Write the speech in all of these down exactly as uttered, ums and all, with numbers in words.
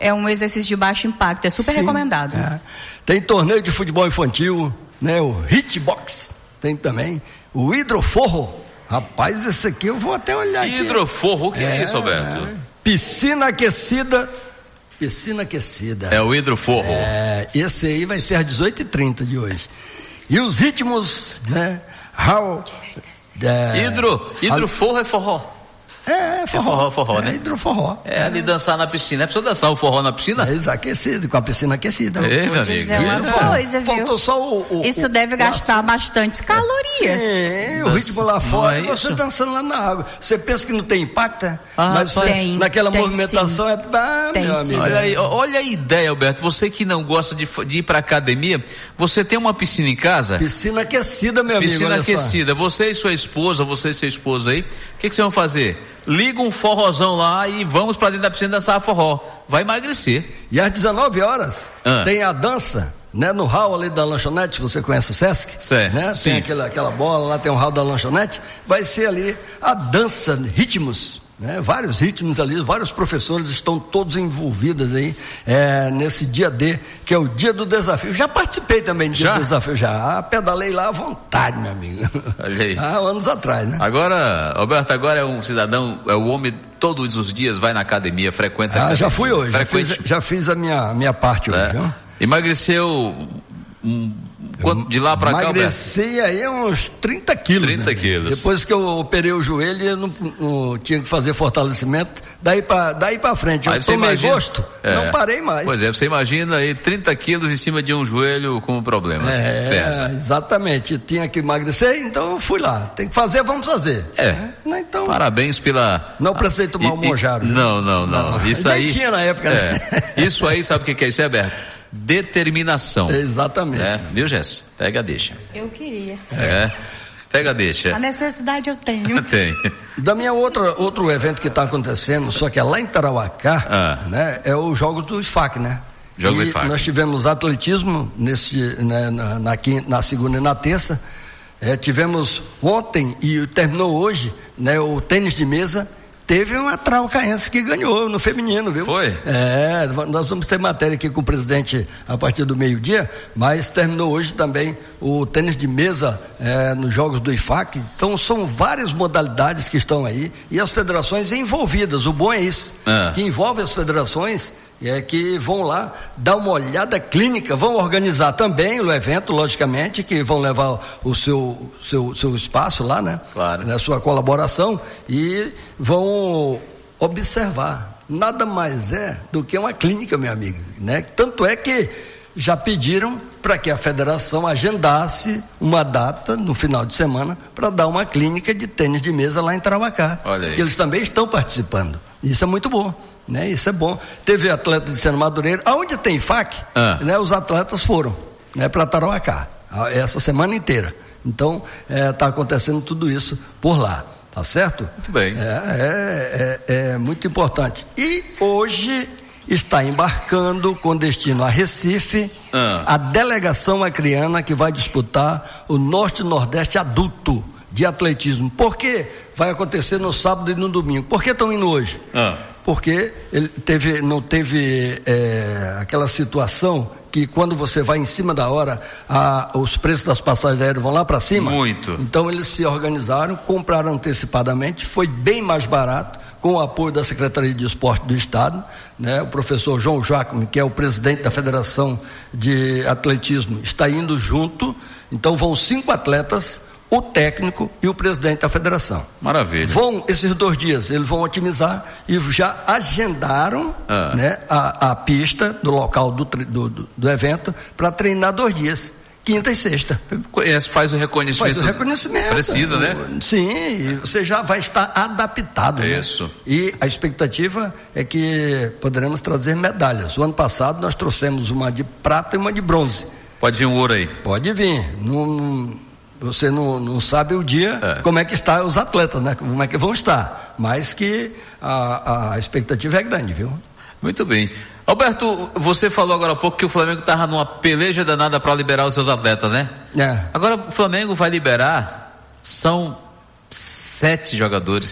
É um exercício de baixo impacto, é super Sim, recomendado. É. Tem torneio de futebol infantil, né? O Hitbox, tem também o hidroforro. Rapaz, esse aqui eu vou até olhar aqui. Hidroforro, o que é, é isso, Alberto? É. Piscina aquecida. Piscina aquecida. É o hidroforro. É, esse aí vai ser às dezoito e trinta de hoje. E os ritmos, né? How, é, Hidro, hidroforro é forró. É, forró, é forró, forró, é, né? Hidroforró. É, ali dançar na piscina. É pra você dançar o forró na piscina? É, aquecido, com a piscina aquecida. É, Vou dizer uma coisa, viu? Faltou só o, o, isso o, deve gastar assim, bastantes calorias. Sim, o ritmo lá fora e é você dançando lá na água. Você pensa que não tem impacto? Ah, mas tem, naquela tem, movimentação sim. é... Ah, tem, meu sim. amigo. Olha aí, olha a ideia, Alberto. Você que não gosta de, de ir pra academia, você tem uma piscina em casa? Piscina aquecida, meu amigo. Piscina aquecida. Você e sua esposa, você e seu esposo aí, o que, que vocês vão fazer? Liga um forrozão lá e vamos pra dentro da piscina dançar forró. Vai emagrecer. E às dezenove horas ah. tem a dança, né? No hall ali da lanchonete, você conhece o Sesc? Certo. Né? Sim. Tem aquela, aquela bola lá, tem um hall da lanchonete. Vai ser ali a dança, ritmos. Né? Vários ritmos ali, vários professores estão todos envolvidos aí é, nesse dia D, que é o dia do desafio. Já participei também do dia já? do desafio, já pedalei lá à vontade, meu amigo. Olha aí. Há anos atrás, né? Agora, Alberto, agora é um cidadão, é o homem todos os dias vai na academia, frequenta a ah, academia. já fui hoje, Frequente... já, fiz, já fiz a minha, minha parte hoje, é. viu? Emagreceu um, de lá pra cá, emagreci aí uns trinta quilos. trinta né? quilos. Depois que eu operei o joelho, eu não, não tinha que fazer fortalecimento. Daí pra, daí pra frente, eu aí tomei imagina, gosto, é, não parei mais. Pois é, você imagina aí trinta quilos em cima de um joelho com problemas. É, Pensa. exatamente. Tinha que emagrecer, então eu fui lá. Tem que fazer, vamos fazer. É. Né? Então, parabéns pela. Não precisei tomar e, o Monjaro. Não, não, não. não. Isso aí. tinha na época. É. Né? Isso aí, sabe o que é isso, Alberto? Determinação. Exatamente. É, viu, Jéssica? Pega, deixa. Eu queria. É. Pega, deixa. A necessidade eu tenho. Tem. Da minha outra, outro evento que está acontecendo, só que é lá em Tarauacá, ah. né? É o jogo do S F A C, né? Jogo do S F A C. Nós tivemos atletismo nesse, né, na, na, quinta, na segunda e na terça. É, tivemos ontem e terminou hoje, né? O tênis de mesa. Teve uma traucaense que ganhou no feminino, viu? Foi? É, nós vamos ter matéria aqui com o presidente a partir do meio-dia, mas terminou hoje também o tênis de mesa é, nos jogos do I F A C. Então são várias modalidades que estão aí e as federações envolvidas. O bom é isso, ah. que envolve as federações é que vão lá dar uma olhada clínica, vão organizar também o evento, logicamente, que vão levar o seu, seu, seu espaço lá, né? Claro. A sua colaboração e vão observar. Nada mais é do que uma clínica, meu amigo, né? Tanto é que já pediram para que a federação agendasse uma data no final de semana para dar uma clínica de tênis de mesa lá em Tarauacá. Olha aí. Que eles também estão participando. Isso é muito bom. Né? Isso é bom. Teve atleta de Sena Madureira, aonde tem F A C, ah. né? Os atletas foram, né? Para Tarauacá, essa semana inteira. Então, está é, acontecendo tudo isso por lá, tá certo? Muito bem. É, é, é, é muito importante. E hoje está embarcando com destino a Recife ah. a delegação acreana que vai disputar o Norte e Nordeste adulto de atletismo. Por quê? Vai acontecer no sábado e no domingo. Por que estão indo hoje? Ah. Porque ele teve, não teve é, aquela situação que quando você vai em cima da hora, a, os preços das passagens aéreas vão lá para cima. Muito. Então eles se organizaram, compraram antecipadamente, foi bem mais barato, com o apoio da Secretaria de Esporte do Estado, né? O professor João Jacome, que é o presidente da Federação de Atletismo, está indo junto. Então vão cinco atletas, o técnico e o presidente da federação. Maravilha. Vão, esses dois dias, eles vão otimizar e já agendaram ah. né, a, a pista do local do, do, do, do evento para treinar dois dias, quinta e sexta. Faz o reconhecimento. Faz o reconhecimento. Precisa, né? Sim, e você já vai estar adaptado. Isso. Né? E a expectativa é que poderemos trazer medalhas. O ano passado nós trouxemos uma de prata e uma de bronze. Pode vir um ouro aí. Pode vir. Não... Você não, não sabe o dia, é. como é que estão os atletas, né? Como é que vão estar. Mas que a, a expectativa é grande, viu? Muito bem. Alberto, você falou agora há pouco que o Flamengo estava numa peleja danada para liberar os seus atletas, né? É. Agora o Flamengo vai liberar, são sete jogadores.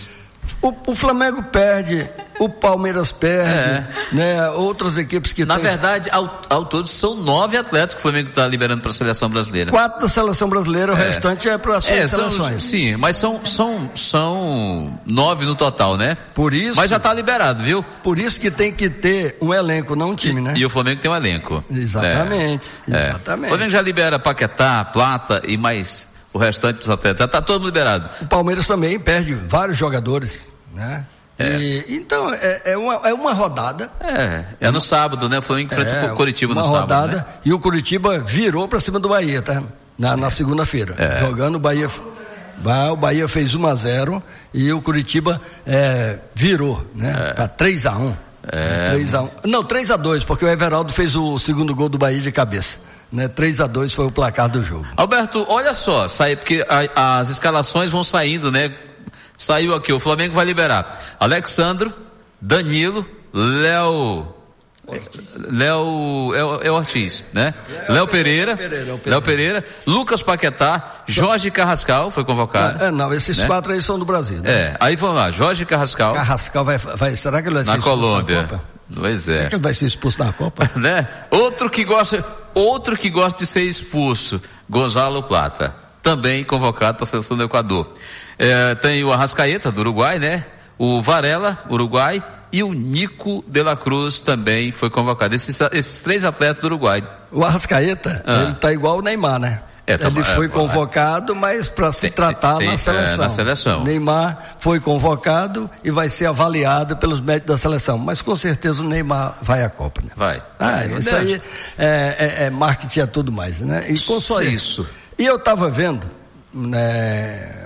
O, o Flamengo perde, o Palmeiras perde, É. né? Outras equipes que Na tem... verdade, ao, ao todo, são nove atletas que o Flamengo está liberando para a seleção brasileira. Quatro da seleção brasileira, o É. restante é para as É, suas são, seleções. sim, mas são, são, são nove no total, né? Por isso, Mas já está liberado, viu? por isso que tem que ter um elenco, não um time, né? E o Flamengo tem um elenco. Exatamente, É. exatamente. O Flamengo já libera Paquetá, Plata e mais o restante dos atletas. Já está todo liberado. O Palmeiras também perde vários jogadores, né? É. E, então, é, é, uma, é uma rodada. É, é no sábado, né? O Flamengo enfrenta é, o Coritiba no uma sábado. rodada, Né? e o Coritiba virou para cima do Bahia, tá? Na, na segunda-feira. É. Jogando o Bahia. O Bahia fez um a zero e o Coritiba é, virou, né? É. Para três a um. É. três a um. Não, três a dois, porque o Everaldo fez o segundo gol do Bahia de cabeça. Né? três a dois foi o placar do jogo. Alberto, olha só, sai, porque a, as escalações vão saindo, né? Saiu aqui, o Flamengo vai liberar Alexandro, Danilo, Léo. Léo é, é Ortiz, né? Léo Pereira, Léo Pereira, Lucas Paquetá, Jorge Carrascal foi convocado. É, não, esses né? quatro aí são do Brasil. Né? É, aí vamos lá, Jorge Carrascal. Carrascal vai, vai. Será que ele vai ser na expulso Colômbia. na Copa? Pois é. Será que ele vai ser expulso na Copa? né? Outro que gosta, outro que gosta de ser expulso, Gonzalo Plata, também convocado para a seleção do Equador. É, tem o Arrascaeta do Uruguai, né? O Varela, Uruguai, e o Nico de la Cruz também foi convocado. Esses, esses três atletas do Uruguai. O Arrascaeta, Ah. ele tá igual o Neymar, né? É, tá, ele foi é, convocado, mas para se tem, tratar tem, na seleção. É, na seleção. Neymar foi convocado e vai ser avaliado pelos médicos da seleção. Mas com certeza o Neymar vai à Copa, né? Vai. Ah, é, isso aí é, é, é marketing, é tudo mais, né? E com Só certeza. isso. E eu estava vendo, né,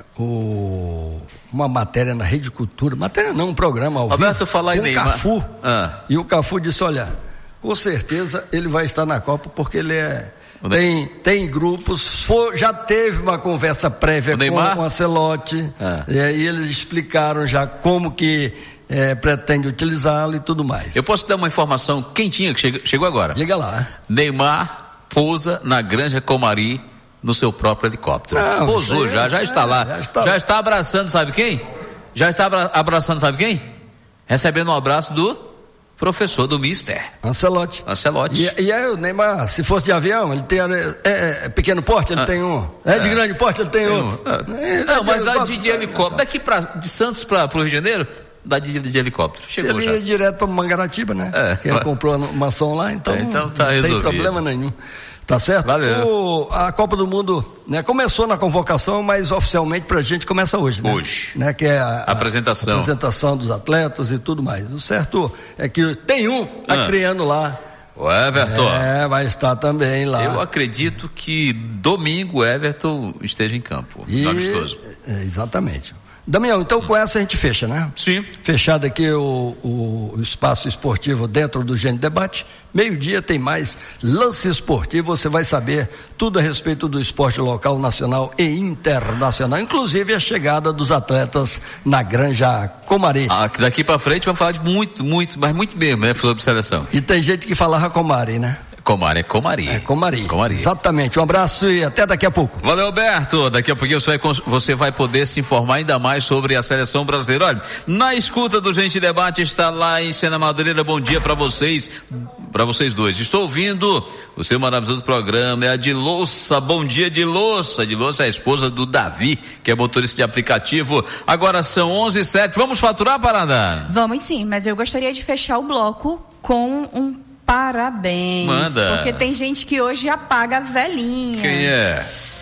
o, uma matéria na Rede Cultura, matéria não, um programa ao Alberto, vivo, falar em com o Neymar. Cafu, Ah. e o Cafu disse, olha, com certeza ele vai estar na Copa porque ele é... Tem, tem grupos, for, já teve uma conversa prévia com, com o Ancelotti, ah. e aí eles explicaram já como que é, pretende utilizá-lo e tudo mais. Eu posso dar uma informação quentinha que chegou, chegou agora. Diga lá. Neymar pousa na Granja Comari no seu próprio helicóptero. Não, Pousou já, já está é, lá. já está... já está abraçando, sabe quem? Já está abra- abraçando, sabe quem? Recebendo um abraço do professor, do mister Ancelotti. Ancelotti. E, e aí o Neymar, se fosse de avião, ele tem é, é, pequeno porte, ele ah, tem um. É de é, grande porte, ele tem, tem outro. Um. É, não, mas dá dá de, de helicóptero. Daqui pra, de Santos para o Rio de Janeiro, dá de, de helicóptero. Chegou se ele já. ia direto para Mangaratiba, né? É, que ele comprou uma mansão lá, então, é, então tá não resolvido. tem problema nenhum. Tá certo? Valeu. O, a Copa do Mundo, né, começou na convocação, mas oficialmente pra gente começa hoje, né? Hoje. Né, que é a, a apresentação. A apresentação dos atletas e tudo mais. O certo é que tem um tá ah. criando lá. O Everton. É, vai estar também lá. Eu acredito que domingo o Everton esteja em campo. E, no amistoso. É, exatamente. Damião, então com essa a gente fecha, né? Sim. Fechado aqui o, o, o espaço esportivo dentro do Gênio Debate. Meio-dia tem mais lance esportivo. Você vai saber tudo a respeito do esporte local, nacional e internacional, inclusive a chegada dos atletas na Granja Comari. Ah, daqui pra frente vamos falar de muito, muito, mas muito mesmo, né? Sobre seleção. E tem gente que falava Comari, né? Comari é Comari. É Comari. Comari. Exatamente. Um abraço e até daqui a pouco. Valeu, Alberto. Daqui a pouquinho você vai, você vai poder se informar ainda mais sobre a seleção brasileira. Olha, na escuta do Gente Debate está lá em Sena Madureira. Bom dia para vocês, para vocês dois. Estou ouvindo o seu maravilhoso programa. É a de Louça. Bom dia, de Louça. De Louça é a esposa do Davi, que é motorista de aplicativo. Agora são onze e sete. Vamos faturar, Paraná? Vamos sim, mas eu gostaria de fechar o bloco com um parabéns. Manda. Porque tem gente que hoje apaga a velhinha. Quem é?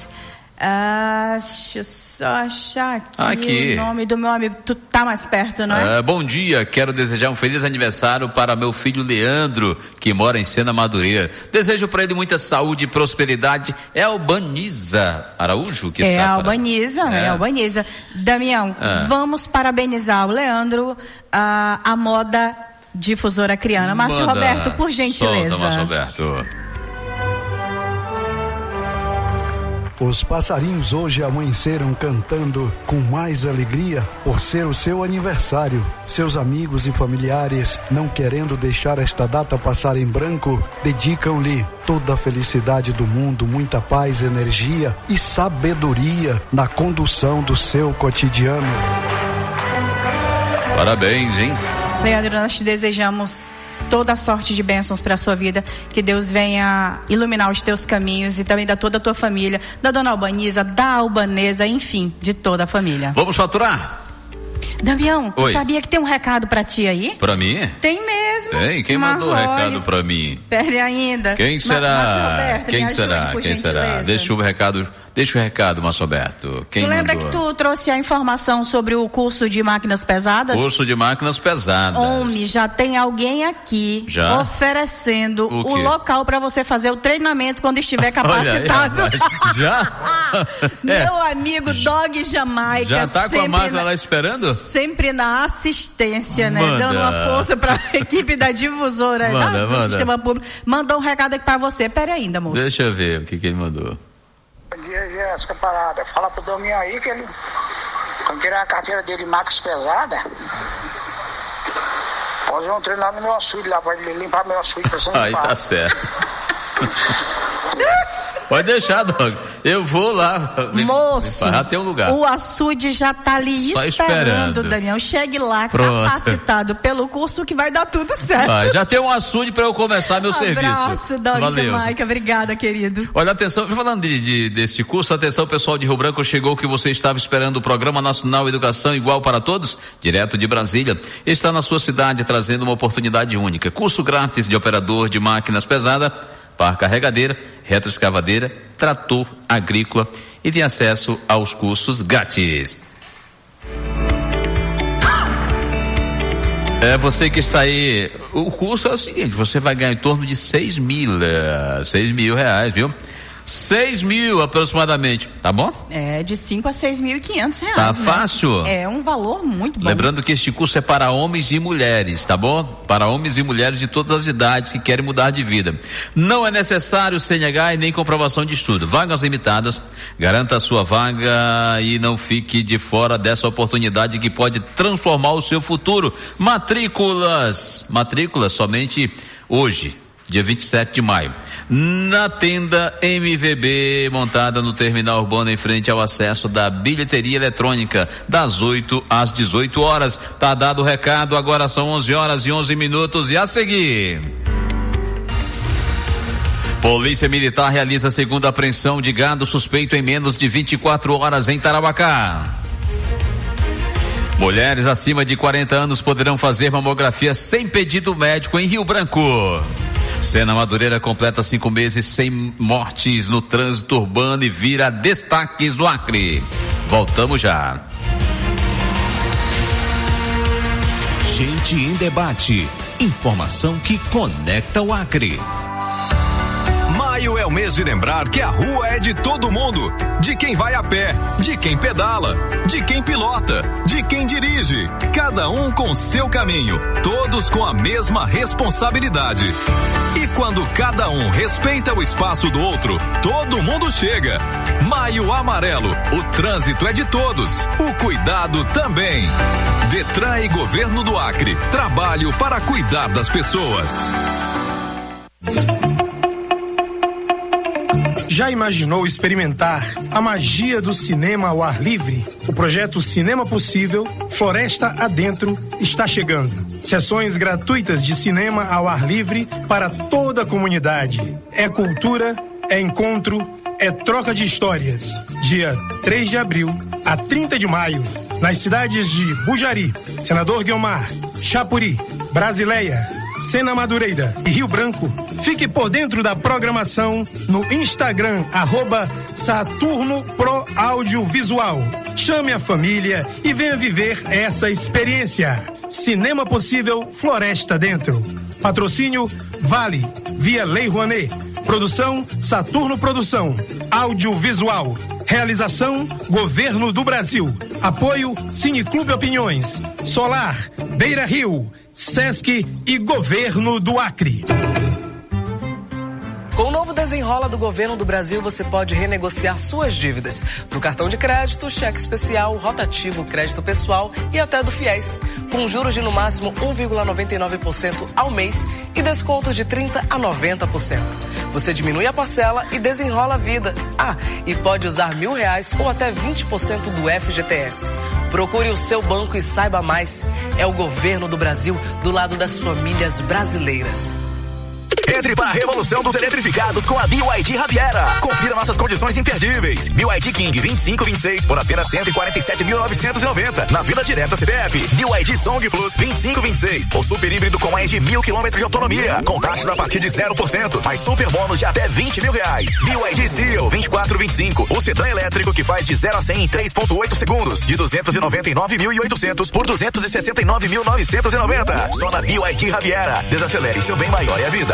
Ah, deixa eu só achar aqui, aqui o nome do meu amigo. Tu tá mais perto, não é? Ah, bom dia, quero desejar um feliz aniversário para meu filho Leandro, que mora em Sena Madureira. Desejo para ele muita saúde e prosperidade. É Albaniza Araújo que é está. Albaniza, para... é. é Albaniza. Damião, ah. vamos parabenizar o Leandro, a, a moda difusora criana. Márcio Manda. Roberto, por gentileza. Solta, Márcio Roberto. Os passarinhos hoje amanheceram cantando com mais alegria por ser o seu aniversário. Seus amigos e familiares, não querendo deixar esta data passar em branco, dedicam-lhe toda a felicidade do mundo, muita paz, energia e sabedoria na condução do seu cotidiano. Parabéns, hein? Leandro, nós te desejamos toda a sorte de bênçãos para a sua vida, que Deus venha iluminar os teus caminhos e também da toda a tua família, da dona Albaniza, da Albanesa, enfim, de toda a família. Vamos faturar? Damião, Oi. tu sabia que tem um recado pra ti aí? Pra mim? Tem mesmo. Tem? Quem Mas mandou o olha, recado pra mim? Perde ainda. Quem será? Ma- Márcio Roberto, Quem me ajude, será? por Quem será? gentileza. Deixa o recado, deixa o recado, Márcio Roberto. Quem tu lembra mandou? que tu trouxe a informação sobre o curso de máquinas pesadas? Curso de máquinas pesadas. Homem, já tem alguém aqui Já? oferecendo O o, quê? local para você fazer o treinamento quando estiver Olha aí, capacitado. rapaz. Já? É. Meu amigo Dog Jamaica. Já tá com a sempre máquina na- lá esperando? Sempre na assistência, né? Manda. Dando uma força pra equipe da difusora, Manda, da- do manda. sistema público. Mandou um recado aqui pra você. Pera ainda, moço. Deixa eu ver o que, que ele mandou. Bom dia, Jéssica Parada. Fala pro Domingo aí que ele, quando tirar a carteira dele de máquinas pesada, pode ir um treino lá no meu açude, lá, pode limpar meu açude pra você Aí tá certo. Pode deixar, Dog. Eu vou lá. Moço, Já tem um lugar. o açude já tá ali Só esperando, esperando. Damião. Chegue lá, Pronto. capacitado pelo curso, que vai dar tudo certo. Vai, já tem um açude pra eu começar meu serviço. Abraço, Dog Valeu. Jamaica. Obrigada, querido. Olha, atenção, falando de, de, deste curso, atenção pessoal de Rio Branco, chegou que você estava esperando o Programa Nacional Educação Igual para Todos, direto de Brasília, está na sua cidade trazendo uma oportunidade única. Curso grátis de operador de máquinas pesadas, pá carregadeira, retroescavadeira, trator agrícola e tem acesso aos cursos grátis. É, você que está aí, o curso é o seguinte, você vai ganhar em torno de seis mil, é, seis mil reais, viu? seis mil aproximadamente, tá bom? É, de cinco a seis mil e quinhentos reais. Tá né? fácil? É um valor muito bom. Lembrando que este curso é para homens e mulheres, tá bom? Para homens e mulheres de todas as idades que querem mudar de vida. Não é necessário C N H e nem comprovação de estudo. Vagas limitadas, garanta a sua vaga e não fique de fora dessa oportunidade que pode transformar o seu futuro. Matrículas, matrículas somente hoje, dia vinte e sete de maio, na tenda M V B, montada no terminal urbano em frente ao acesso da bilheteria eletrônica, das oito às dezoito horas. Tá dado o recado, agora são onze horas e onze minutos e a seguir. Polícia Militar realiza a segunda apreensão de gado suspeito em menos de vinte e quatro horas em Tarauacá. Mulheres acima de quarenta anos poderão fazer mamografia sem pedido médico em Rio Branco. Sena Madureira completa cinco meses sem mortes no trânsito urbano e vira destaques do Acre. Voltamos já. Gente em debate. Informação que conecta o Acre. Maio é o mês de lembrar que a rua é de todo mundo. De quem vai a pé, de quem pedala, de quem pilota, de quem dirige. Cada um com seu caminho, todos com a mesma responsabilidade. E quando cada um respeita o espaço do outro, todo mundo chega. Maio Amarelo, o trânsito é de todos, o cuidado também. Detran e Governo do Acre, trabalho para cuidar das pessoas. Já imaginou experimentar a magia do cinema ao ar livre? O projeto Cinema Possível, Floresta Adentro, está chegando. Sessões gratuitas de cinema ao ar livre para toda a comunidade. É cultura, é encontro, é troca de histórias. Dia três de abril a trinta de maio, nas cidades de Bujari, Senador Guiomar, Chapuri, Brasileia, Sena Madureira e Rio Branco. Fique por dentro da programação no Instagram, arroba Saturno Pro Audiovisual. Chame a família e venha viver essa experiência. Cinema Possível, Floresta Dentro. Patrocínio Vale, via Lei Rouanet. Produção Saturno Produção. Audiovisual. Realização Governo do Brasil. Apoio Cineclube Opiniões. Solar, Beira Rio, Sesc e Governo do Acre. Com o novo Desenrola do Governo do Brasil, você pode renegociar suas dívidas do cartão de crédito, cheque especial, rotativo, crédito pessoal e até do FIES, com juros de no máximo um vírgula noventa e nove por cento ao mês e descontos de trinta a noventa por cento. Você diminui a parcela e desenrola a vida. Ah, e pode usar mil reais ou até vinte por cento do F G T S. Procure o seu banco e saiba mais. É o Governo do Brasil do lado das famílias brasileiras. Entre para a revolução dos eletrificados com a B Y D Riviera. Confira nossas condições imperdíveis. B Y D King vinte e cinco vinte e seis por apenas cento e quarenta e sete mil novecentos e noventa. Na Vila Direta C P F. B Y D Song Plus vinte e cinco vinte e seis. O super híbrido com mais de mil quilômetros de autonomia. Com taxas a partir de zero por cento. Mais super bônus de até vinte mil reais. B Y D Seal vinte e quatro vinte e cinco. O sedã elétrico que faz de zero a cem em três vírgula oito segundos. De duzentos e noventa e nove mil e oitocentos por duzentos e sessenta e nove mil novecentos e noventa. Só na B Y D Riviera. Desacelere, seu bem maior é a vida.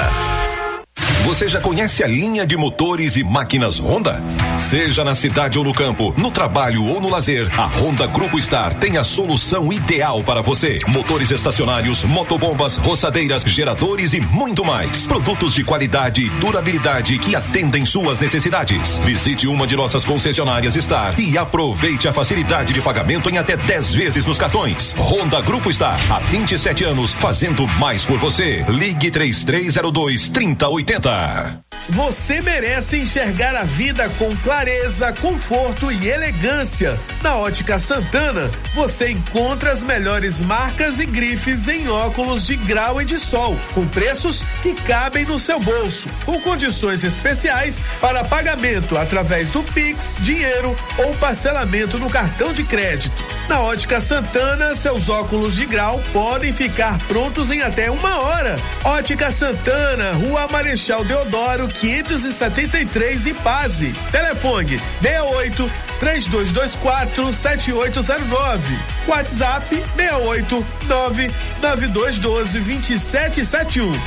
Você já conhece a linha de motores e máquinas Honda? Seja na cidade ou no campo, no trabalho ou no lazer, a Honda Grupo Star tem a solução ideal para você. Motores estacionários, motobombas, roçadeiras, geradores e muito mais. Produtos de qualidade e durabilidade que atendem suas necessidades. Visite uma de nossas concessionárias Star e aproveite a facilidade de pagamento em até dez vezes nos cartões. Honda Grupo Star, há vinte e sete anos, fazendo mais por você. Ligue três três zero dois, trinta oitenta. Você merece enxergar a vida com clareza, conforto e elegância. Na Ótica Santana, você encontra as melhores marcas e grifes em óculos de grau e de sol, com preços que cabem no seu bolso, com condições especiais para pagamento através do Pix, dinheiro ou parcelamento no cartão de crédito. Na Ótica Santana, seus óculos de grau podem ficar prontos em até uma hora. Ótica Santana, Rua Marechal Deodoro, quinhentos e setenta e três, Ipase. Telefone seis oito, três dois dois quatro, sete oito zero nove. WhatsApp seis oito, nove nove dois um dois, dois sete sete um.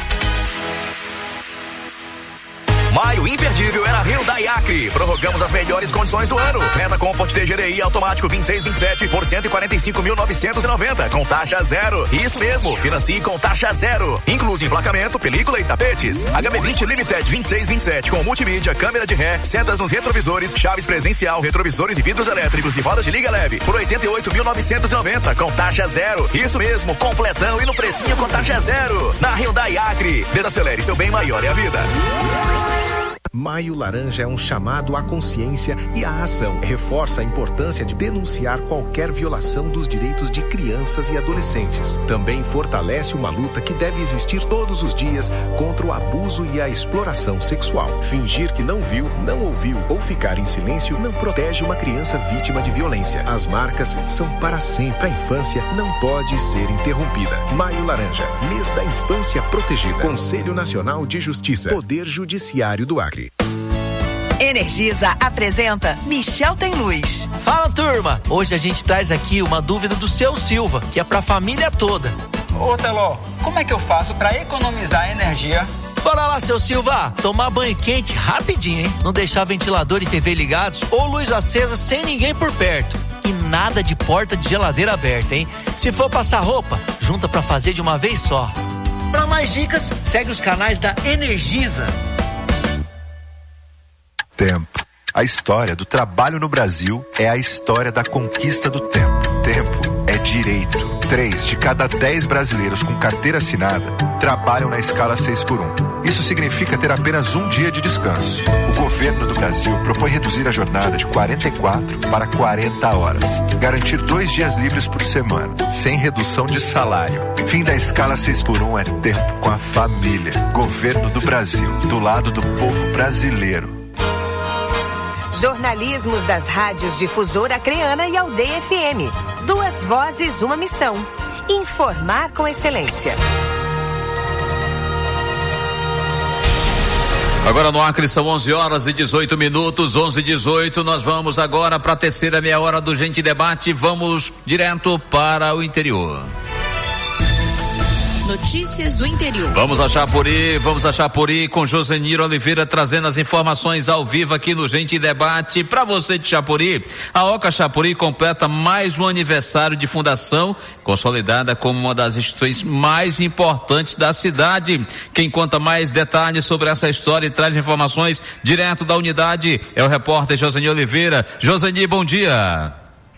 Maio imperdível é na Hyundai Acre. Prorrogamos as melhores condições do ano. Creta Comfort T G D I automático vinte e seis vinte e sete por cento e quarenta e cinco mil novecentos e noventa com taxa zero. Isso mesmo, financie com taxa zero. Inclui emplacamento, película e tapetes. H B vinte Limited vinte e seis vinte e sete com multimídia, câmera de ré, setas nos retrovisores, chaves presencial, retrovisores e vidros elétricos e rodas de liga leve por oitenta e oito mil novecentos e noventa com taxa zero. Isso mesmo, completão e no precinho com taxa zero. Na Hyundai Acre. Desacelere, seu bem maior é a vida. Maio Laranja é um chamado à consciência e à ação. Reforça a importância de denunciar qualquer violação dos direitos de crianças e adolescentes. Também fortalece uma luta que deve existir todos os dias contra o abuso e a exploração sexual. Fingir que não viu, não ouviu ou ficar em silêncio não protege uma criança vítima de violência. As marcas são para sempre. A infância não pode ser interrompida. Maio Laranja, mês da infância protegida. Conselho Nacional de Justiça. Poder Judiciário do Acre. Energisa apresenta Michel Tem Luz. Fala, turma! Hoje a gente traz aqui uma dúvida do seu Silva, que é pra família toda. Ô, Teló, como é que eu faço pra economizar energia? Bora lá, seu Silva, tomar banho quente rapidinho, hein? Não deixar ventilador e T V ligados ou luz acesa sem ninguém por perto. E nada de porta de geladeira aberta, hein? Se for passar roupa, junta pra fazer de uma vez só. Pra mais dicas, segue os canais da Energisa. Tempo. A história do trabalho no Brasil é a história da conquista do tempo. Tempo é direito. Três de cada dez brasileiros com carteira assinada trabalham na escala seis por um. Isso significa ter apenas um dia de descanso. O governo do Brasil propõe reduzir a jornada de quarenta e quatro para quarenta horas. Garantir dois dias livres por semana, sem redução de salário. Fim da escala seis por um é tempo com a família. Governo do Brasil, do lado do povo brasileiro. Jornalismos das rádios Difusora Acreana e Aldeia F M. Duas vozes, uma missão. Informar com excelência. Agora no Acre são onze horas e dezoito minutos, onze e dezoito. Nós vamos agora para a terceira meia hora do Gente Debate. Vamos direto para o interior. Notícias do interior. Vamos a Chapuri, vamos a Chapuri com Josenir Oliveira trazendo as informações ao vivo aqui no Gente em Debate. Para você de Chapuri, a Oca Chapuri completa mais um aniversário de fundação, consolidada como uma das instituições mais importantes da cidade. Quem conta mais detalhes sobre essa história e traz informações direto da unidade é o repórter Josenir Oliveira. Josenir, bom dia.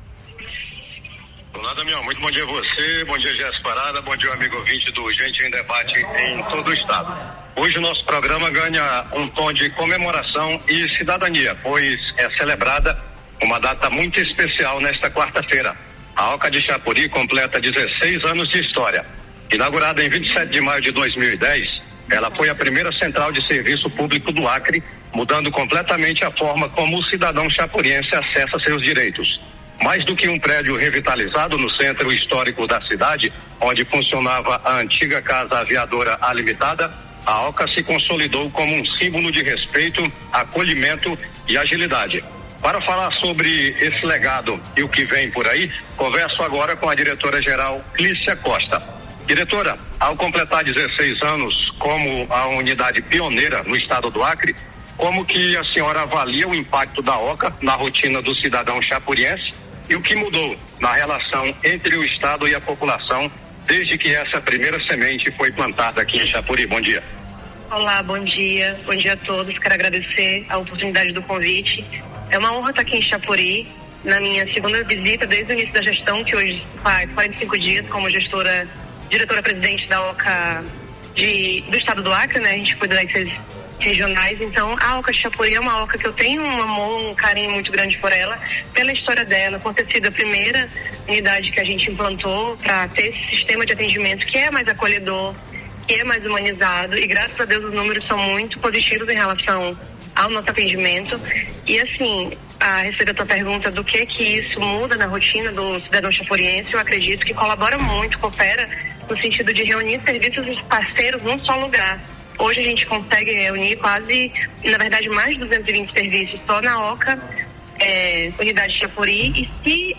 Olá, Damião, muito bom dia a você, bom dia, Jéssica Parada, bom dia, amigo ouvinte do Gente em Debate em todo o estado. Hoje o nosso programa ganha um tom de comemoração e cidadania, pois é celebrada uma data muito especial nesta quarta-feira. A Oca de Chapuri completa dezesseis anos de história. Inaugurada em vinte e sete de maio de dois mil e dez, ela foi a primeira central de serviço público do Acre, mudando completamente a forma como o cidadão chapuriense acessa seus direitos. Mais do que um prédio revitalizado no centro histórico da cidade, onde funcionava a antiga Casa Aviadora A Limitada, a Oca se consolidou como um símbolo de respeito, acolhimento e agilidade. Para falar sobre esse legado e o que vem por aí, converso agora com a diretora-geral Clícia Costa. Diretora, ao completar dezesseis anos como a unidade pioneira no estado do Acre, como que a senhora avalia o impacto da Oca na rotina do cidadão chapuriense e o que mudou na relação entre o estado e a população desde que essa primeira semente foi plantada aqui em Chapuri? Bom dia. Olá, bom dia. Bom dia a todos. Quero agradecer a oportunidade do convite. É uma honra estar aqui em Chapuri, na minha segunda visita desde o início da gestão, que hoje faz quarenta e cinco dias como gestora, diretora-presidente da Oca de, do estado do Acre, né? A gente cuida das regionais. Então a Oca de Chapuri é uma Oca que eu tenho um amor, um carinho muito grande por ela, pela história dela, por ter sido a primeira unidade que a gente implantou para ter esse sistema de atendimento que é mais acolhedor, que é mais humanizado, e graças a Deus os números são muito positivos em relação ao nosso atendimento. E assim, a respeito da tua pergunta do que que isso muda na rotina do cidadão chapuriense, eu acredito que colabora muito, coopera no sentido de reunir serviços e parceiros num só lugar. Hoje a gente consegue reunir quase, na verdade, mais de duzentos e vinte serviços só na Oca, é, unidade de Chapuri. E se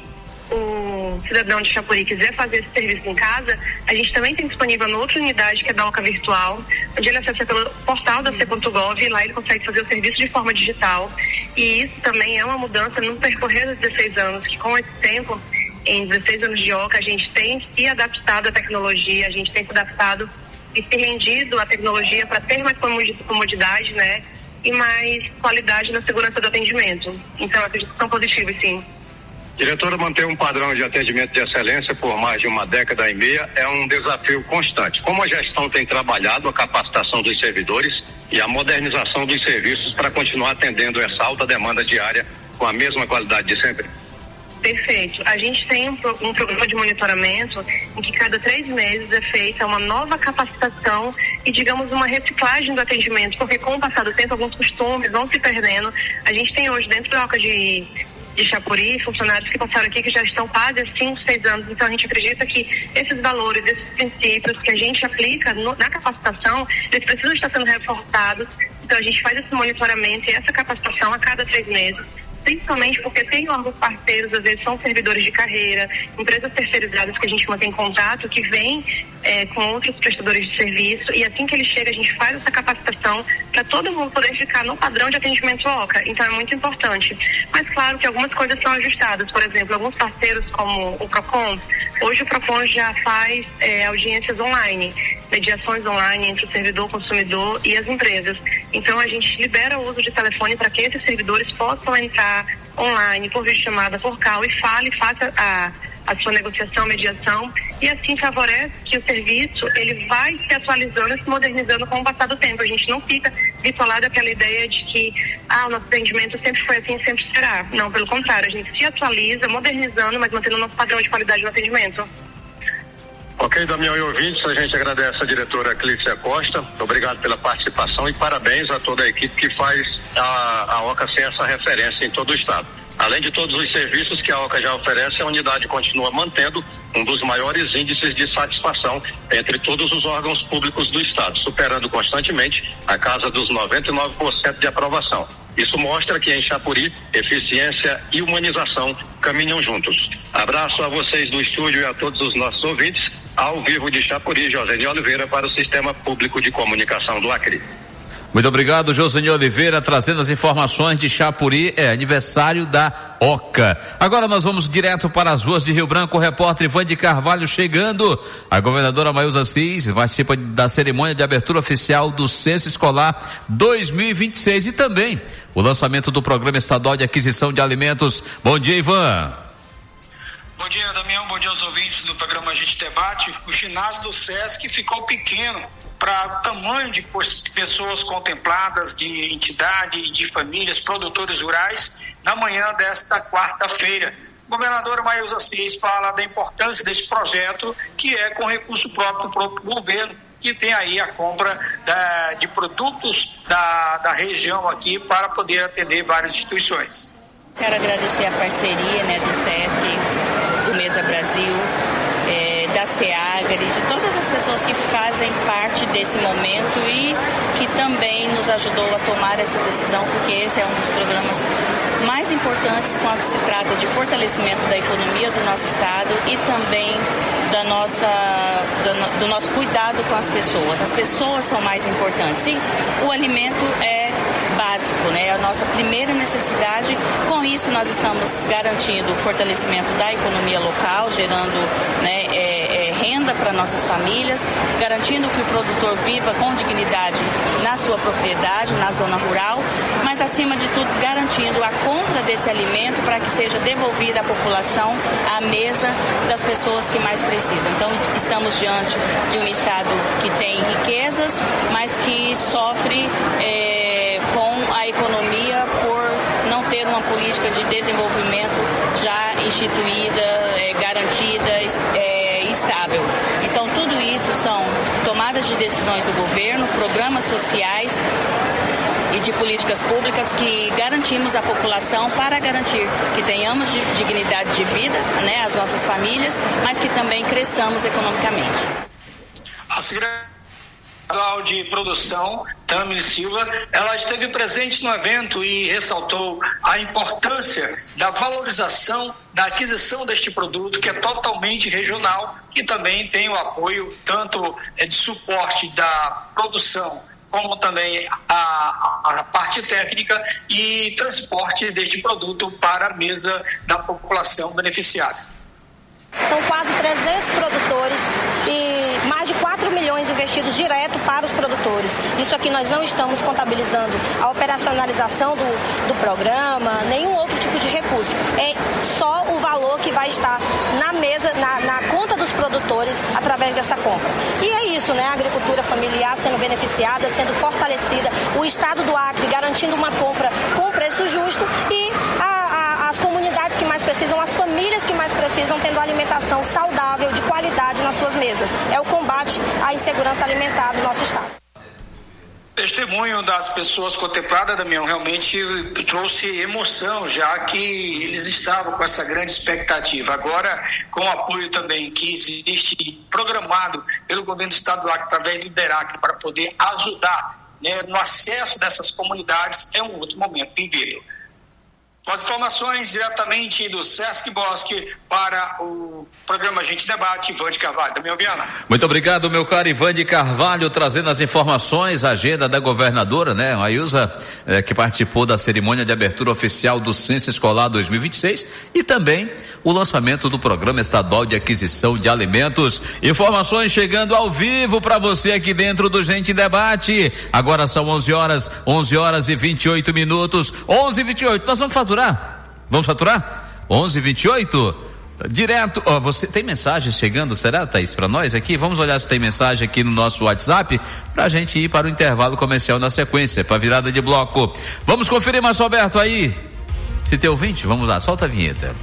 o cidadão de Chapuri quiser fazer esse serviço em casa, a gente também tem disponível na outra unidade, que é da Oca Virtual, onde ele acessa pelo portal da C ponto gov e lá ele consegue fazer o serviço de forma digital. E isso também é uma mudança no percorrer dos dezesseis anos, que com esse tempo, em dezesseis anos de Oca, a gente tem se adaptado à tecnologia, a gente tem se adaptado e se rendido à tecnologia para ter mais comodidade, né? E mais qualidade na segurança do atendimento. Então, eu acredito que são positivos, sim. Diretora, manter um padrão de atendimento de excelência por mais de uma década e meia é um desafio constante. Como a gestão tem trabalhado a capacitação dos servidores e a modernização dos serviços para continuar atendendo essa alta demanda diária com a mesma qualidade de sempre? Perfeito. A gente tem um, pro, um programa de monitoramento em que cada três meses é feita uma nova capacitação e, digamos, uma reciclagem do atendimento, porque com o passar do tempo alguns costumes vão se perdendo. A gente tem hoje dentro da Oca de, de Chapuri funcionários que passaram aqui que já estão quase há cinco, seis anos, então a gente acredita que esses valores, esses princípios que a gente aplica no, na capacitação, eles precisam estar sendo reforçados. Então a gente faz esse monitoramento e essa capacitação a cada três meses. Principalmente porque tem órgãos parceiros, às vezes são servidores de carreira, empresas terceirizadas que a gente mantém contato, que vêm é, com outros prestadores de serviço, e assim que ele chega a gente faz essa capacitação para todo mundo poder ficar no padrão de atendimento Oca. Então é muito importante. Mas claro que algumas coisas são ajustadas. Por exemplo, alguns parceiros como o Procon, hoje o Procon já faz é, audiências online, mediações online entre o servidor, o consumidor e as empresas. Então a gente libera o uso de telefone para que esses servidores possam entrar online, por videochamada, por call, e fale, faça a, a sua negociação, mediação, e assim favorece que o serviço ele vai se atualizando e se modernizando com o passar do tempo. A gente não fica bitolado àquela ideia de que ah, o nosso atendimento sempre foi assim, sempre será. Não, pelo contrário, a gente se atualiza, modernizando, mas mantendo o nosso padrão de qualidade no atendimento. Ok, Damião e ouvintes, a gente agradece a diretora Clícia Costa, obrigado pela participação e parabéns a toda a equipe que faz a, a Oca ser essa referência em todo o estado. Além de todos os serviços que a OCA já oferece, a unidade continua mantendo um dos maiores índices de satisfação entre todos os órgãos públicos do Estado, superando constantemente a casa dos noventa e nove por cento de aprovação. Isso mostra que em Chapuri, eficiência e humanização caminham juntos. Abraço a vocês do estúdio e a todos os nossos ouvintes. Ao vivo de Chapuri, José Oliveira para o Sistema Público de Comunicação do Acre. Muito obrigado, José Oliveira, trazendo as informações de Chapuri, é aniversário da OCA. Agora nós vamos direto para as ruas de Rio Branco, o repórter Ivan de Carvalho chegando. A governadora Maísa Assis participa da cerimônia de abertura oficial do Censo Escolar dois mil e vinte e seis e também o lançamento do Programa Estadual de Aquisição de Alimentos. Bom dia, Ivan. Bom dia, Damião, bom dia aos ouvintes do programa A Gente Debate. O ginásio do SESC ficou pequeno para o tamanho de pessoas contempladas, de entidade, de famílias, produtores rurais, na manhã desta quarta-feira. O governador Maísa Assis fala da importância desse projeto, que é com recurso próprio do próprio governo, que tem aí a compra da, de produtos da, da região aqui para poder atender várias instituições. Quero agradecer a parceria, né, do SESC, do Mesa Brasil, é, da SEAGRE, de todas as pessoas que fazem parte desse momento e que também nos ajudou a tomar essa decisão, porque esse é um dos programas mais importantes quando se trata de fortalecimento da economia do nosso estado e também da nossa, do, do nosso cuidado com as pessoas. As pessoas são mais importantes e o alimento é básico, né? A nossa primeira necessidade. Com isso nós estamos garantindo o fortalecimento da economia local, gerando, né, é, é, renda para nossas famílias, garantindo que o produtor viva com dignidade na sua propriedade, na zona rural, mas acima de tudo garantindo a compra desse alimento para que seja devolvida à população, à mesa das pessoas que mais precisam. Então estamos diante de um estado que tem riquezas, mas que sofre é, com a economia por não ter uma política de desenvolvimento já instituída, é, garantida, é, estável. Então tudo isso são tomadas de decisões do governo, programas sociais e de políticas públicas que garantimos à população para garantir que tenhamos dignidade de vida, né, as nossas famílias, mas que também cresçamos economicamente. A secretária de Produção, Tami Silva, ela esteve presente no evento e ressaltou a importância da valorização da aquisição deste produto, que é totalmente regional, que também tem o apoio tanto de suporte da produção, como também a, a parte técnica e transporte deste produto para a mesa da população beneficiada. São quase trezentos produtores e mais de quatro milhões investidos direto para os produtores. Isso aqui nós não estamos contabilizando a operacionalização do, do programa, nenhum outro tipo de recurso. É só o valor que vai estar na mesa, na, na conta dos produtores através dessa compra. E é isso, né? A agricultura familiar sendo beneficiada, sendo fortalecida, o estado do Acre garantindo uma compra com preço justo e a, a, as comunidades que mais precisam, as famílias que mais precisam, tendo alimentação saudável, de qualidade nas suas mesas. É o combate à insegurança alimentar do nosso estado. Testemunho das pessoas contempladas, Damião, realmente trouxe emoção, já que eles estavam com essa grande expectativa. Agora, com o apoio também que existe programado pelo governo do estado do Acre, através do Lideracre, para poder ajudar, né, no acesso dessas comunidades, é um outro momento vivido. Com as informações diretamente do Sesc Bosque para o programa A Gente Debate, Ivan de Carvalho. Damião Viana. Muito obrigado, meu caro Ivan de Carvalho, trazendo as informações, a agenda da governadora, né, Maísa, eh, que participou da cerimônia de abertura oficial do Censo Escolar dois mil e vinte e seis e também o lançamento do Programa Estadual de Aquisição de Alimentos. Informações chegando ao vivo para você aqui dentro do Gente Debate. Agora são onze horas, onze horas e vinte e oito minutos, onze e vinte e oito. Nós vamos faturar? Vamos faturar? onze e vinte e oito? Direto, ó, você tem mensagem chegando, será, Thaís, para nós aqui? Vamos olhar se tem mensagem aqui no nosso WhatsApp pra gente ir para o intervalo comercial na sequência, para virada de bloco. Vamos conferir, Márcio Alberto, aí. Se tem ouvinte, vamos lá, solta a vinheta.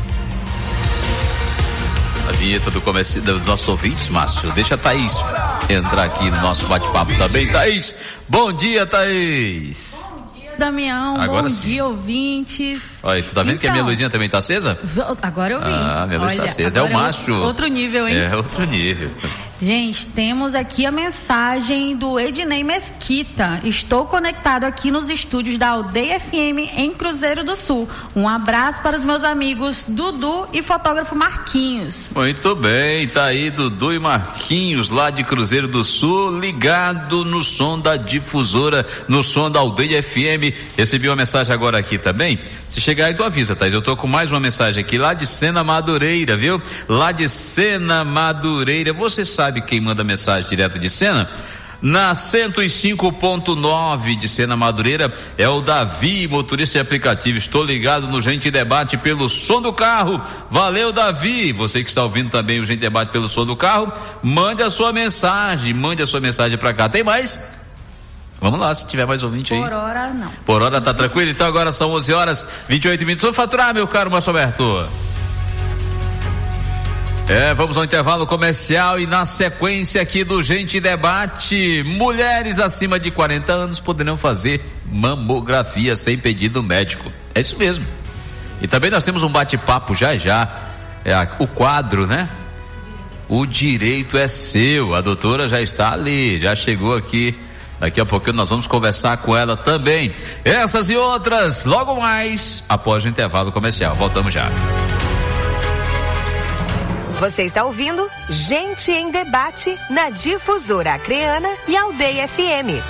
A vinheta do comércio dos nossos ouvintes, Márcio. Deixa a Thaís entrar aqui no nosso bate-papo também. Thaís, bom dia, Thaís. Damião. Agora Bom sim. dia, ouvintes. Olha, tu tá vendo então, que a minha luzinha também tá acesa? Agora eu vi. Ah, minha luz Olha, tá acesa. É o macho. Outro nível, hein? É, outro nível. Gente, temos aqui a mensagem do Ednei Mesquita. Estou conectado aqui nos estúdios da Aldeia F M em Cruzeiro do Sul. Um abraço para os meus amigos Dudu e fotógrafo Marquinhos. Muito bem, tá aí Dudu e Marquinhos lá de Cruzeiro do Sul, ligado no som da difusora, no som da Aldeia F M. Recebi uma mensagem agora aqui também. Se chegar aí tu avisa, Thaís. Eu tô com mais uma mensagem aqui lá de Sena Madureira, viu? Lá de Sena Madureira. Você sabe quem manda mensagem direto de Sena? Na cento e cinco ponto nove de Sena Madureira é o Davi, motorista de aplicativo. Estou ligado no Gente Debate pelo som do carro. Valeu, Davi. Você que está ouvindo também o Gente Debate pelo som do carro, mande a sua mensagem, mande a sua mensagem para cá. Tem mais? Vamos lá, se tiver mais ouvinte aí. Por hora, não. Por hora tá tranquilo? Então agora são onze horas e vinte e oito minutos. Vamos faturar, meu caro Márcio Alberto. É, vamos ao intervalo comercial e na sequência aqui do Gente Debate, mulheres acima de quarenta anos poderão fazer mamografia sem pedido médico. É isso mesmo. E também nós temos um bate-papo já já, é a, o quadro, né? O direito é seu. A doutora já está ali, já chegou aqui. Daqui a pouquinho nós vamos conversar com ela também. Essas e outras, logo mais, após o intervalo comercial. Voltamos já. Você está ouvindo Gente em Debate na Difusora Acreana e Aldeia F M.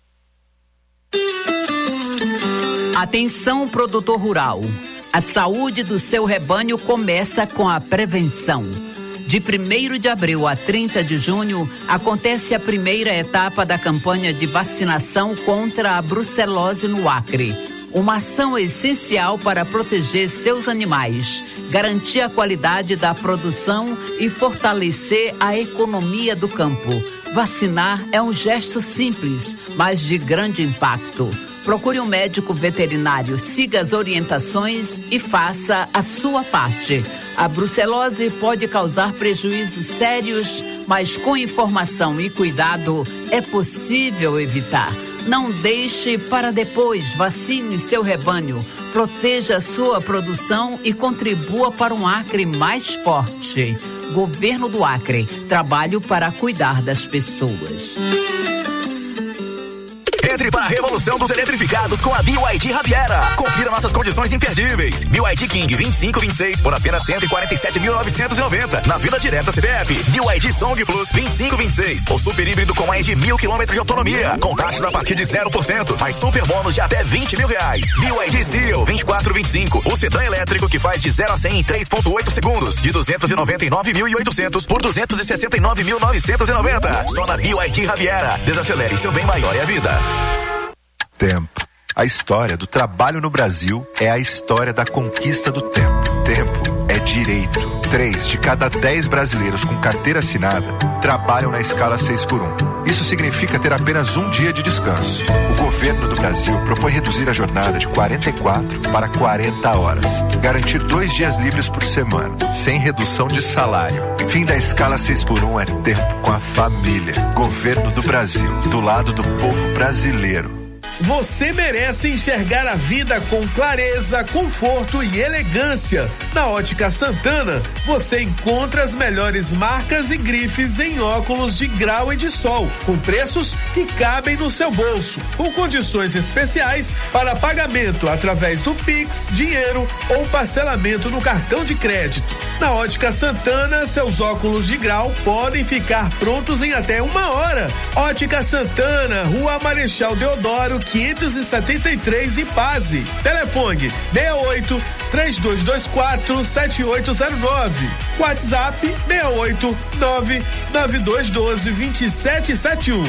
Atenção, produtor rural. A saúde do seu rebanho começa com a prevenção. De primeiro de abril a trinta de junho, acontece a primeira etapa da campanha de vacinação contra a brucelose no Acre. Uma ação essencial para proteger seus animais, garantir a qualidade da produção e fortalecer a economia do campo. Vacinar é um gesto simples, mas de grande impacto. Procure um médico veterinário, siga as orientações e faça a sua parte. A brucelose pode causar prejuízos sérios, mas com informação e cuidado é possível evitar. Não deixe para depois, vacine seu rebanho, proteja a sua produção e contribua para um Acre mais forte. Governo do Acre, trabalho para cuidar das pessoas. Entre para a revolução dos eletrificados com a B Y D Riviera. Confira nossas condições imperdíveis. B Y D King vinte e cinco vinte e seis por apenas cento e quarenta e sete mil novecentos e noventa. Na Vila Direta C P F. B Y D Song Plus vinte e cinco vinte e seis. O super híbrido com mais de mil quilômetros de autonomia. Com taxas a partir de zero por cento. Mais super bônus de até vinte mil reais. B Y D Seal vinte e quatro vinte e cinco. O sedã elétrico que faz de zero a cem em três ponto oito segundos. De duzentos e noventa e nove mil e oitocentos por duzentos e sessenta e nove mil novecentos e noventa. Só na B Y D Riviera. Desacelere, seu bem maior é a vida. Tempo. A história do trabalho no Brasil é a história da conquista do tempo. Tempo é direito. Três de cada dez brasileiros com carteira assinada trabalham na escala seis por um. Isso significa ter apenas um dia de descanso. O governo do Brasil propõe reduzir a jornada de quarenta e quatro para quarenta horas. Garantir dois dias livres por semana, sem redução de salário. Fim da escala seis por um é tempo com a família. Governo do Brasil, do lado do povo brasileiro. Você merece enxergar a vida com clareza, conforto e elegância. Na Ótica Santana, você encontra as melhores marcas e grifes em óculos de grau e de sol, com preços que cabem no seu bolso, com condições especiais para pagamento através do Pix, dinheiro ou parcelamento no cartão de crédito. Na Ótica Santana, seus óculos de grau podem ficar prontos em até uma hora. Ótica Santana, Rua Marechal Deodoro, quinhentos e setenta e três Ipase. Telefone seis oito, três dois dois quatro, sete oito zero nove. WhatsApp seis oito, nove nove dois um dois, dois sete sete um.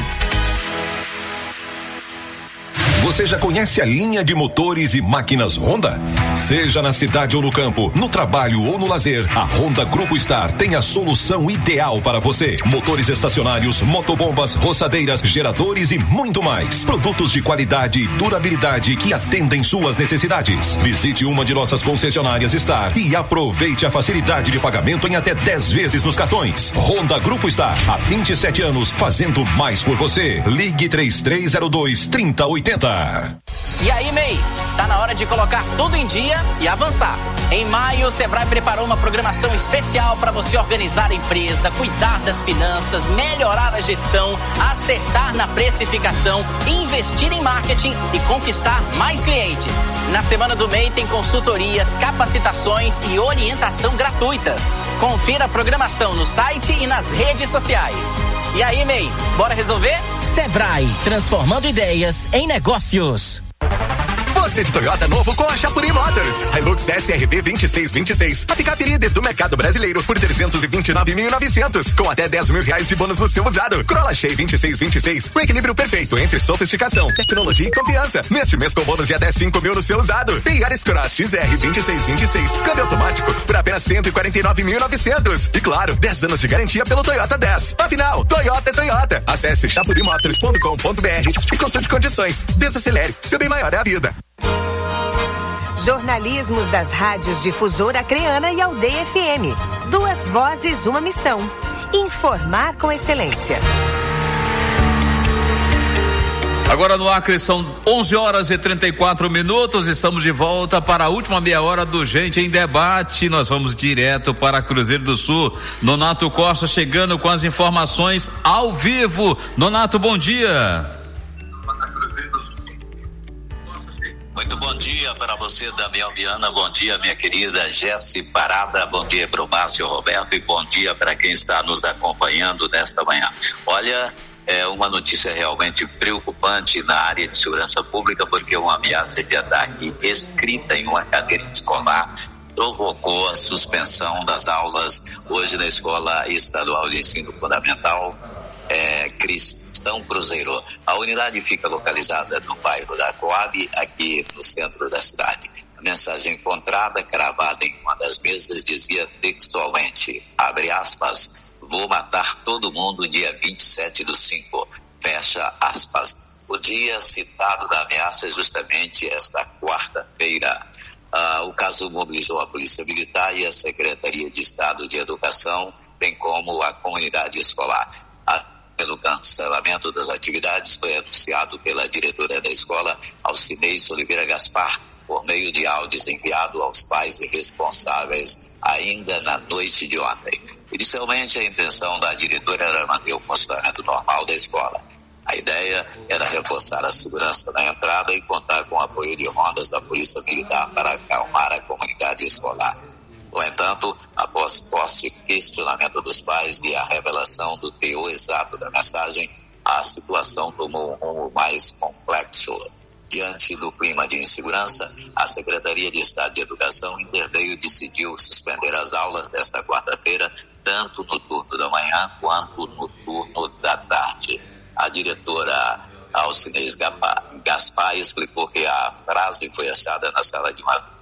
Você já conhece a linha de motores e máquinas Honda? Seja na cidade ou no campo, no trabalho ou no lazer, a Honda Grupo Star tem a solução ideal para você. Motores estacionários, motobombas, roçadeiras, geradores e muito mais. Produtos de qualidade e durabilidade que atendem suas necessidades. Visite uma de nossas concessionárias Star e aproveite a facilidade de pagamento em até dez vezes nos cartões. Honda Grupo Star, há vinte e sete anos, fazendo mais por você. Ligue três três zero dois, três zero oito zero. E aí, M E I? Tá na hora de colocar tudo em dia e avançar. Em maio, o Sebrae preparou uma programação especial para você organizar a empresa, cuidar das finanças, melhorar a gestão, acertar na precificação, investir em marketing e conquistar mais clientes. Na semana do M E I tem consultorias, capacitações e orientação gratuitas. Confira a programação no site e nas redes sociais. E aí, M E I, bora resolver? Sebrae, transformando ideias em negócios. Você de Toyota novo com a Chapuri Motors. Hilux S R V vinte e seis vinte e seis. A picape líder do mercado brasileiro por trezentos e vinte e nove mil e novecentos. Com até dez mil reais de bônus no seu usado. Corolla Shea vinte e seis vinte e seis. O equilíbrio perfeito entre sofisticação, tecnologia e confiança. Neste mês com bônus de até cinco mil no seu usado. Tem Yaris Cross X R vinte e seis vinte e seis. Câmbio automático por apenas cento e quarenta e nove mil e novecentos. E claro, dez anos de garantia pelo Toyota dez. Afinal, Toyota é Toyota. Acesse chapuri motors ponto com ponto b r e consulte condições. Desacelere. Seu bem maior é a vida. Jornalismos das rádios Difusora Acreana e Aldeia F M. Duas vozes, uma missão. Informar com excelência. Agora no Acre são onze horas e trinta e quatro minutos. Estamos de volta para a última meia hora do Gente em Debate. Nós vamos direto para Cruzeiro do Sul. Nonato Costa chegando com as informações ao vivo. Nonato, bom dia. Muito bom dia para você, Damião Viana, bom dia, minha querida Jéssica Parada, bom dia para o Márcio Roberto e bom dia para quem está nos acompanhando nesta manhã. Olha, é uma notícia realmente preocupante na área de segurança pública, porque uma ameaça de ataque escrita em uma cadeira escolar provocou a suspensão das aulas hoje na Escola Estadual de Ensino Fundamental é, Cristão Cruzeiro. A unidade fica localizada no bairro da Coab, aqui no centro da cidade. A mensagem encontrada, cravada em uma das mesas, dizia textualmente, abre aspas, vou matar todo mundo dia vinte e sete do cinco, fecha aspas. O dia citado da ameaça é justamente esta quarta-feira. Ah, o caso mobilizou a Polícia Militar e a Secretaria de Estado de Educação, bem como a comunidade escolar. Pelo cancelamento das atividades foi anunciado pela diretora da escola, Alcineis Oliveira Gaspar, por meio de áudios enviados aos pais e responsáveis ainda na noite de ontem. Inicialmente, a intenção da diretora era manter o funcionamento normal da escola. A ideia era reforçar a segurança na entrada e contar com o apoio de rondas da Polícia Militar para acalmar a comunidade escolar. No entanto, após posse questionamento dos pais e a revelação do teor exato da mensagem, a situação tomou um rumo mais complexo. Diante do clima de insegurança, a Secretaria de Estado de Educação interveio e decidiu suspender as aulas desta quarta-feira, tanto no turno da manhã quanto no turno da tarde. A diretora Alcineis Gaspar explicou que a frase foi achada na sala de uma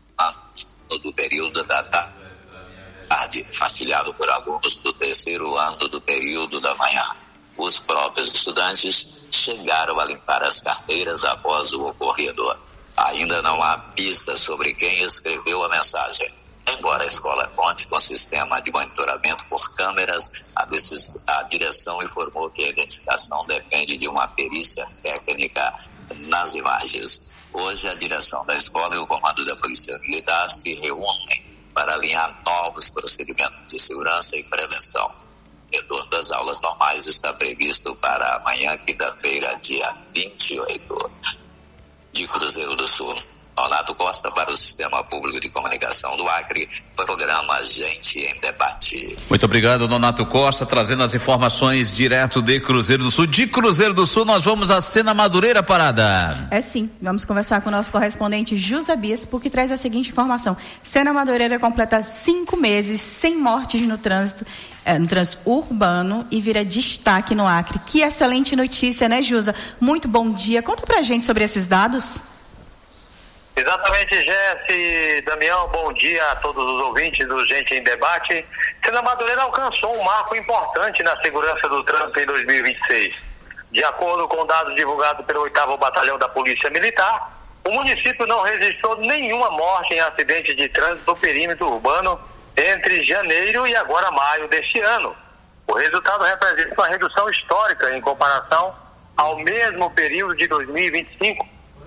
do período da tarde, facilitado por alunos do terceiro ano do período da manhã. Os próprios estudantes chegaram a limpar as carteiras após o ocorrido. Ainda não há pistas sobre quem escreveu a mensagem. Embora a escola conte com sistema de monitoramento por câmeras, a, decis- a direção informou que a identificação depende de uma perícia técnica nas imagens. Hoje, a direção da escola e o comando da Polícia Militar se reúnem para alinhar novos procedimentos de segurança e prevenção. O retorno das aulas normais está previsto para amanhã, quinta-feira, dia vinte e oito. De Cruzeiro do Sul, Nonato Costa para o Sistema Público de Comunicação do Acre, programa Gente em Debate. Muito obrigado, Nonato Costa, trazendo as informações direto de Cruzeiro do Sul. De Cruzeiro do Sul, nós vamos a Sena Madureira, Parada. É sim, vamos conversar com o nosso correspondente José Bispo, que traz a seguinte informação. Sena Madureira completa cinco meses sem mortes no trânsito, é, no trânsito urbano e vira destaque no Acre. Que excelente notícia, né, Jusa? Muito bom dia. Conta pra gente sobre esses dados. Exatamente, Jesse, Damião, bom dia a todos os ouvintes do Gente em Debate. Sena Madureira alcançou um marco importante na segurança do trânsito em dois mil e vinte e seis. De acordo com dados divulgados pelo oitavo Batalhão da Polícia Militar, o município não registrou nenhuma morte em acidente de trânsito no perímetro urbano entre janeiro e agora maio deste ano. O resultado representa uma redução histórica em comparação ao mesmo período de dois mil e vinte e cinco,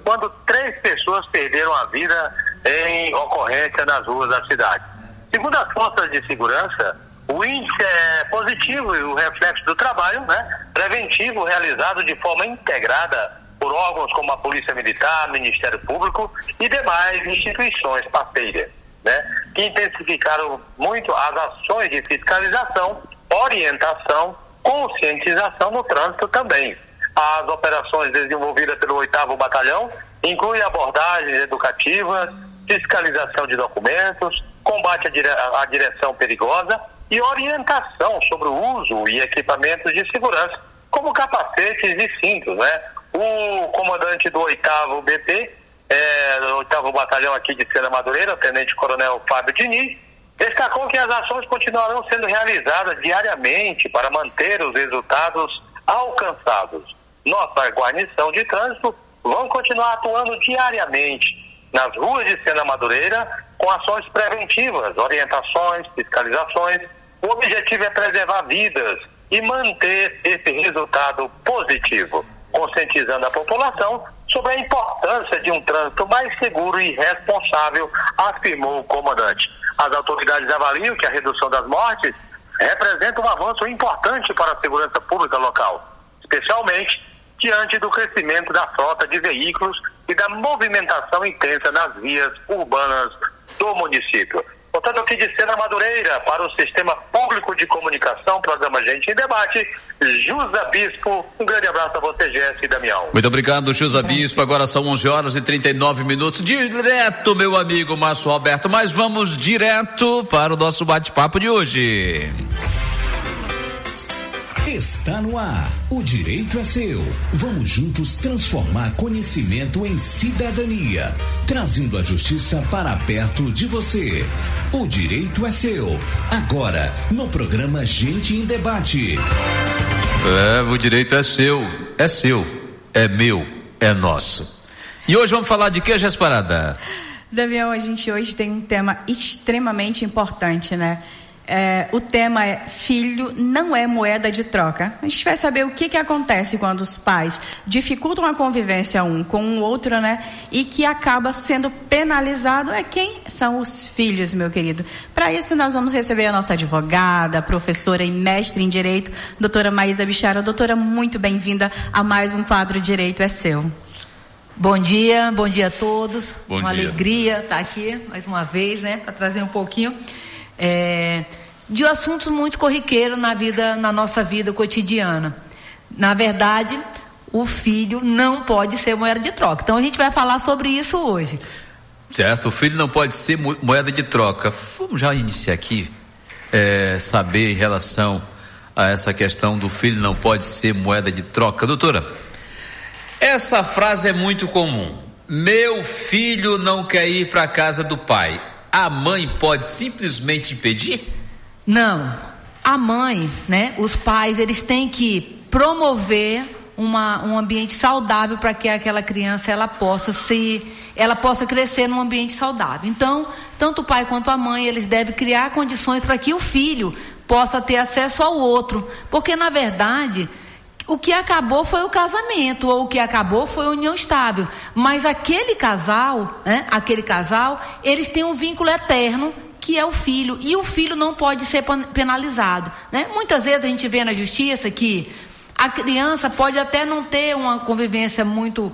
quando três pessoas perderam a vida em ocorrência nas ruas da cidade. Segundo as forças de segurança, o índice é positivo e o reflexo do trabalho, né, preventivo realizado de forma integrada por órgãos como a Polícia Militar, Ministério Público e demais instituições parceiras, né, que intensificaram muito as ações de fiscalização, orientação, conscientização no trânsito também. As operações desenvolvidas pelo oitavo Batalhão incluem abordagens educativas, fiscalização de documentos, combate à, dire- à direção perigosa e orientação sobre o uso e equipamentos de segurança, como capacetes e cintos, né? O comandante do oitavo B T, é, do oitavo Batalhão aqui de Sena Madureira, o Tenente Coronel Fábio Diniz, destacou que as ações continuarão sendo realizadas diariamente para manter os resultados alcançados. Nossa guarnição de trânsito vão continuar atuando diariamente nas ruas de Sena Madureira com ações preventivas, orientações, fiscalizações. O objetivo é preservar vidas e manter esse resultado positivo, conscientizando a população sobre a importância de um trânsito mais seguro e responsável, afirmou o comandante. As autoridades avaliam que a redução das mortes representa um avanço importante para a segurança pública local, especialmente diante do crescimento da frota de veículos e da movimentação intensa nas vias urbanas do município. Portanto, aqui de Sena Madureira, para o Sistema Público de Comunicação, programa Gente em Debate, Jusa Bispo. Um grande abraço a você, Jéssica e Damião. Muito obrigado, Jusa Bispo. Agora são onze horas e trinta e nove minutos. Direto, meu amigo Márcio Roberto, mas vamos direto para o nosso bate-papo de hoje. Está no ar. O direito é seu. Vamos juntos transformar conhecimento em cidadania, trazendo a justiça para perto de você. O direito é seu. Agora, no programa Gente em Debate. É, o direito é seu. É seu. É meu. É nosso. E hoje vamos falar de que, Jéssica Parada? Damião, a gente hoje tem um tema extremamente importante, né? É, o tema é filho não é moeda de troca. A gente vai saber o que que acontece quando os pais dificultam a convivência um com o outro, né? E que acaba sendo penalizado é quem são os filhos, meu querido. Para isso nós vamos receber a nossa advogada, professora e mestre em Direito, doutora Maísa Bichara. Doutora, muito bem-vinda a mais um quadro Direito é Seu. Bom dia, bom dia a todos. Bom uma dia. Alegria estar aqui mais uma vez, né? Para trazer um pouquinho é, de assuntos muito corriqueiros na vida, na nossa vida cotidiana. Na verdade, o filho não pode ser moeda de troca. Então a gente vai falar sobre isso hoje. Certo, o filho não pode ser moeda de troca. Vamos já iniciar aqui, é, saber em relação a essa questão do filho não pode ser moeda de troca. Doutora, essa frase é muito comum. Meu filho não quer ir para a casa do pai. A mãe pode simplesmente impedir? Não. A mãe, né? Os pais, eles têm que promover uma, um ambiente saudável para que aquela criança ela possa se, ela possa crescer num ambiente saudável. Então, tanto o pai quanto a mãe, eles devem criar condições para que o filho possa ter acesso ao outro, porque na verdade o que acabou foi o casamento, ou o que acabou foi a união estável, mas aquele casal, né, aquele casal, eles têm um vínculo eterno, que é o filho, e o filho não pode ser penalizado, né? Muitas vezes a gente vê na justiça que a criança pode até não ter uma convivência muito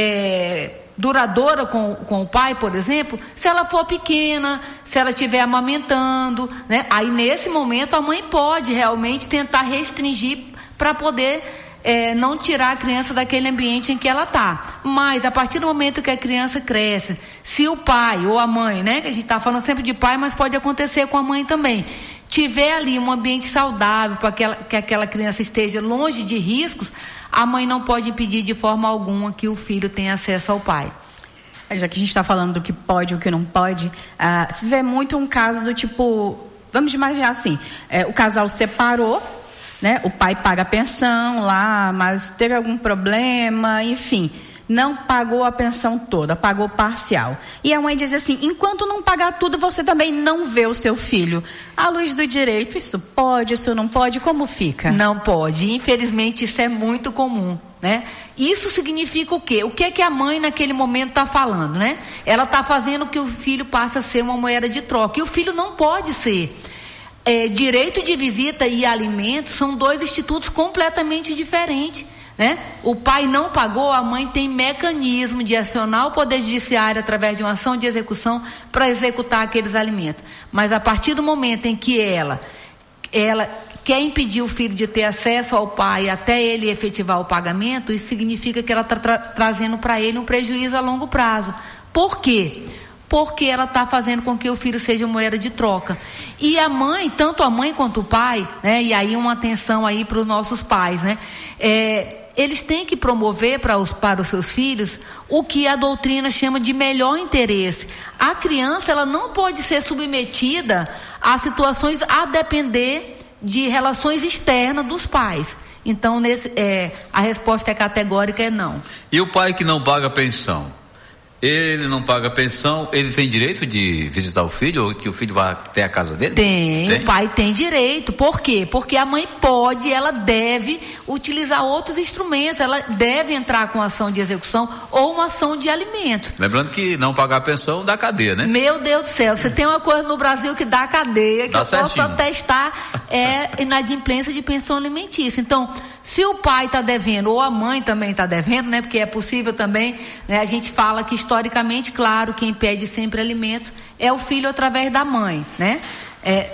é, duradoura com, com o pai, por exemplo, se ela for pequena, se ela estiver amamentando, né? Aí nesse momento a mãe pode realmente tentar restringir para poder é, não tirar a criança daquele ambiente em que ela está. Mas a partir do momento que a criança cresce, se o pai ou a mãe, né, que a gente está falando sempre de pai, mas pode acontecer com a mãe também, tiver ali um ambiente saudável para que, que aquela criança esteja longe de riscos, a mãe não pode impedir de forma alguma que o filho tenha acesso ao pai. Já que a gente está falando do que pode e o que não pode, ah, se vê muito um caso do tipo, vamos imaginar assim, é, o casal separou, né? O pai paga a pensão lá, mas teve algum problema, enfim, não pagou a pensão toda, pagou parcial. E a mãe diz assim, enquanto não pagar tudo, você também não vê o seu filho. À luz do direito, isso pode, isso não pode, como fica? Não pode, infelizmente isso é muito comum, né? Isso significa o quê? O que é que a mãe naquele momento está falando, né? Ela está fazendo que o filho passe a ser uma moeda de troca. E o filho não pode ser. É, direito de visita e alimento são dois institutos completamente diferentes, né? O pai não pagou, a mãe tem mecanismo de acionar o Poder Judiciário através de uma ação de execução para executar aqueles alimentos. Mas a partir do momento em que ela, ela quer impedir o filho de ter acesso ao pai até ele efetivar o pagamento, isso significa que ela está tra- trazendo para ele um prejuízo a longo prazo. Por quê? Porque ela está fazendo com que o filho seja moeda de troca. E a mãe, tanto a mãe quanto o pai, né? E aí uma atenção aí para os nossos pais, né? É, eles têm que promover para os, para os seus filhos o que a doutrina chama de melhor interesse. A criança, ela não pode ser submetida a situações a depender de relações externas dos pais. Então, nesse, é, a resposta é categórica, é não. E o pai que não paga pensão? Ele não paga pensão, ele tem direito de visitar o filho, ou que o filho vá até a casa dele? Tem, tem, o pai tem direito. Por quê? Porque a mãe pode, ela deve utilizar outros instrumentos, ela deve entrar com ação de execução ou uma ação de alimentos. Lembrando que não pagar a pensão dá cadeia, né? Meu Deus do céu, você tem uma coisa no Brasil que dá cadeia, que dá eu certinho. posso atestar, é inadimplência de pensão alimentícia. Então, se o pai está devendo, ou a mãe também está devendo, né? Porque é possível também, né? A gente fala que historicamente, claro, quem pede sempre alimento é o filho através da mãe, né? É,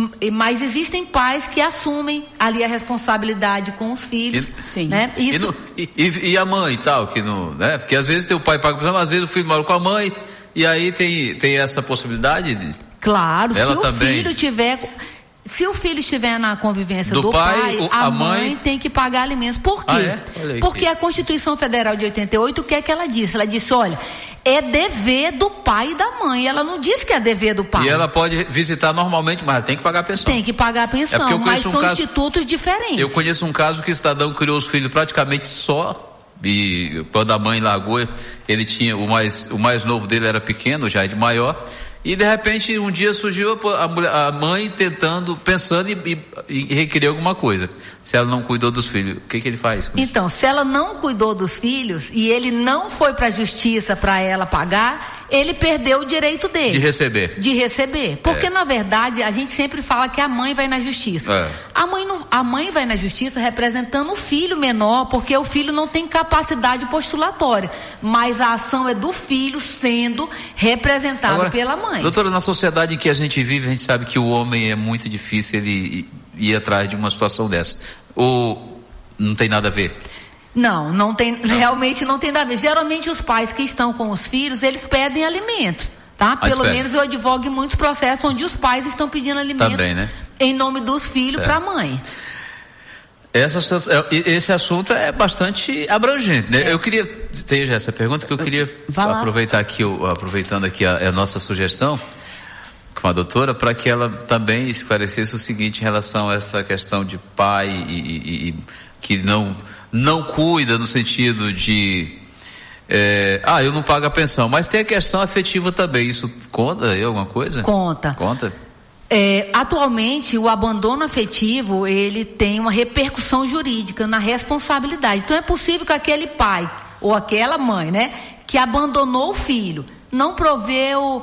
mas existem pais que assumem ali a responsabilidade com os filhos. E, sim. Né? Isso... E, no, e, e a mãe e tal, que não, né? Porque às vezes tem o pai paga pensão, mas às vezes o filho mora com a mãe, e aí tem, tem essa possibilidade de... Claro, ela se também... o filho tiver... Se o filho estiver na convivência do, do pai, pai o, a, a mãe, mãe tem que pagar alimentos. Por quê? Ah, é? Olha aí, porque que... a Constituição Federal de oitenta e oito, o que é que ela disse? Ela disse, olha, é dever do pai e da mãe. Ela não disse que é dever do pai. E ela pode visitar normalmente, mas ela tem que pagar a pensão. Tem que pagar a pensão, é mas um são caso... institutos diferentes. Eu conheço um caso que o cidadão criou os filhos praticamente só, e quando a mãe largou, ele tinha, o mais, o mais novo dele era pequeno, já é de maior. E de repente um dia surgiu a, mulher, a mãe tentando, pensando em, em, em requerer alguma coisa. Se ela não cuidou dos filhos, o que que ele faz com então, isso? Se ela não cuidou dos filhos e ele não foi para a justiça para ela pagar, ele perdeu o direito dele. De receber. De receber. Porque é. na verdade a gente sempre fala que a mãe vai na justiça. É. A mãe, não, a mãe vai na justiça representando o filho menor, porque o filho não tem capacidade postulatória. Mas a ação é do filho sendo representado Agora, pela mãe. Doutora, na sociedade em que a gente vive, a gente sabe que o homem é muito difícil ele ir atrás de uma situação dessa. Ou não tem nada a ver? Não, não tem, realmente não tem nada a ver. Geralmente os pais que estão com os filhos, eles pedem alimento, tá? Ah, Pelo espera. menos eu advogo em muitos processos onde os pais estão pedindo alimento Também, né? em nome dos filhos para a mãe. Essa, esse assunto é bastante abrangente, né? É. Eu queria, tem já essa pergunta que eu queria aproveitar aqui, aproveitando aqui a, a nossa sugestão com a doutora, para que ela também esclarecesse o seguinte em relação a essa questão de pai e, e, e que não, não cuida no sentido de é, ah, eu não pago a pensão, mas tem a questão afetiva também, isso conta aí alguma coisa? Conta. Conta? É, atualmente o abandono afetivo ele tem uma repercussão jurídica na responsabilidade. Então é possível que aquele pai ou aquela mãe, né, que abandonou o filho, não proveu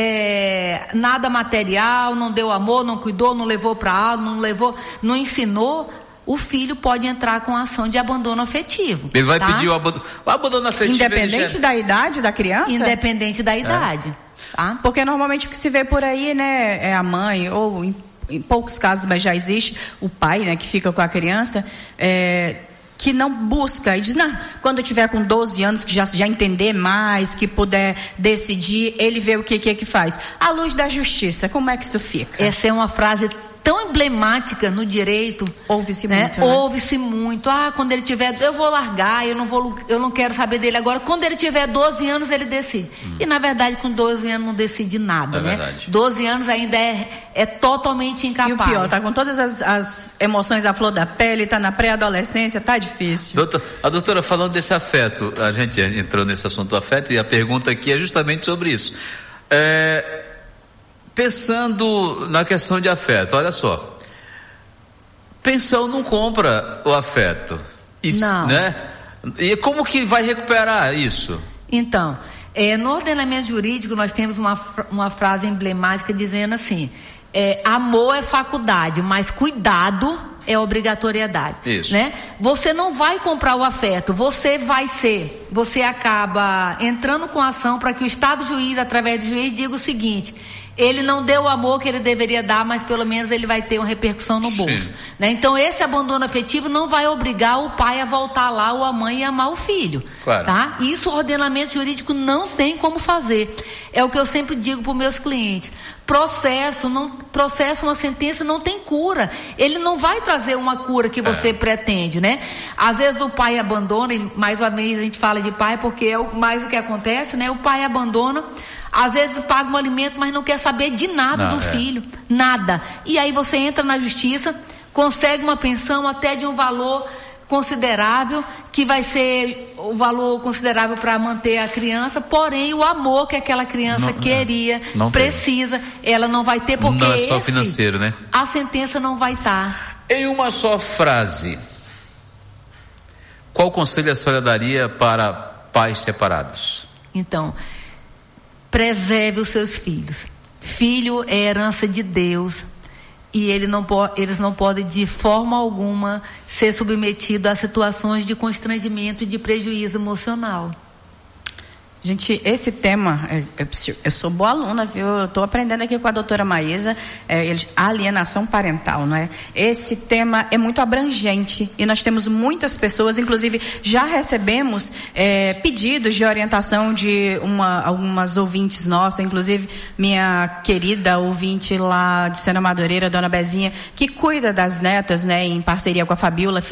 é, nada material, não deu amor, não cuidou, não levou para aula, não levou, não ensinou, o filho pode entrar com a ação de abandono afetivo. Ele vai tá? pedir o abandono, o abandono afetivo. Independente já... da idade da criança? Independente da idade. É. Tá? Porque normalmente o que se vê por aí, né, é a mãe, ou em, em poucos casos, mas já existe o pai, né, que fica com a criança, é, que não busca, e diz, não, quando eu tiver com doze anos, que já, já entender mais, que puder decidir, ele vê o que que, é que faz. À luz da justiça, como é que isso fica? Essa é uma frase tão emblemática no direito. Ouve-se né? muito, né? Ouve-se muito. Ah, quando ele tiver, eu vou largar, eu não vou, eu não quero saber dele agora. Quando ele tiver doze anos, ele decide. Hum. E na verdade, com doze anos não decide nada, é né? Verdade. doze anos ainda é, é totalmente incapaz. E o pior, tá com todas as, as emoções à flor da pele, tá na pré-adolescência, tá difícil. Doutor, a doutora, falando desse afeto, a gente entrou nesse assunto do afeto e a pergunta aqui é justamente sobre isso. É... Pensando na questão de afeto, olha só, pensão não compra o afeto, isso, não. né? E como que vai recuperar isso? Então, é, no ordenamento jurídico nós temos uma, uma frase emblemática dizendo assim, é, amor é faculdade, mas cuidado é obrigatoriedade. Isso. Né? Você não vai comprar o afeto, você vai ser, você acaba entrando com ação para que o Estado juiz, através do juiz, diga o seguinte, ele não deu o amor que ele deveria dar, mas pelo menos ele vai ter uma repercussão no bolso. Né? Então esse abandono afetivo não vai obrigar o pai a voltar lá ou a mãe a amar o filho. Claro. Tá? Isso o ordenamento jurídico não tem como fazer. É o que eu sempre digo para os meus clientes. Processo, não, processo, uma sentença não tem cura. Ele não vai trazer uma cura que você é. pretende, né? Às vezes o pai abandona, e mais uma vez a gente fala de pai porque é o, mais o que acontece, né? O pai abandona, às vezes paga um alimento, mas não quer saber de nada não, do é. filho, nada. E aí você entra na justiça, consegue uma pensão até de um valor considerável, que vai ser o valor considerável para manter a criança, porém o amor que aquela criança não, queria, não precisa, tem. ela não vai ter, porque não é só esse, financeiro, né? A sentença não vai estar. Em uma só frase, qual conselho a senhora daria para pais separados? Então, preserve os seus filhos. Filho é herança de Deus. E ele não po- eles não podem de forma alguma ser submetidos a situações de constrangimento e de prejuízo emocional. Gente, esse tema, eu, eu sou boa aluna, viu? Eu estou aprendendo aqui com a doutora Maísa, é, a alienação parental, não é? Esse tema é muito abrangente e nós temos muitas pessoas, inclusive já recebemos é, pedidos de orientação de uma, algumas ouvintes nossas, inclusive minha querida ouvinte lá de Sena Madureira, dona Bezinha, que cuida das netas, né, em parceria com a Fabiola,